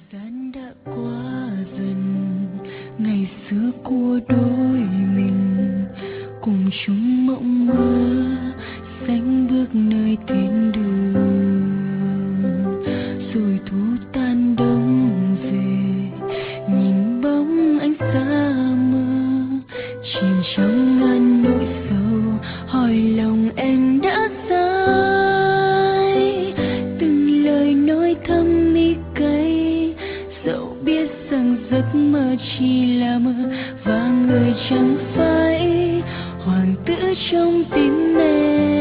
gian đã qua dần, ngày xưa của đôi mình cùng chung mộng mơ sánh bước nơi thiên đường. Rồi thu tan đông về, nhìn bóng anh xa mơ, chìm trong ngàn nỗi sầu, hỏi lòng em đã sai. Từng lời nói thâm mi cay, dẫu biết rằng giấc mơ chỉ là mơ, và người chẳng phải hoàng tử trong tim em.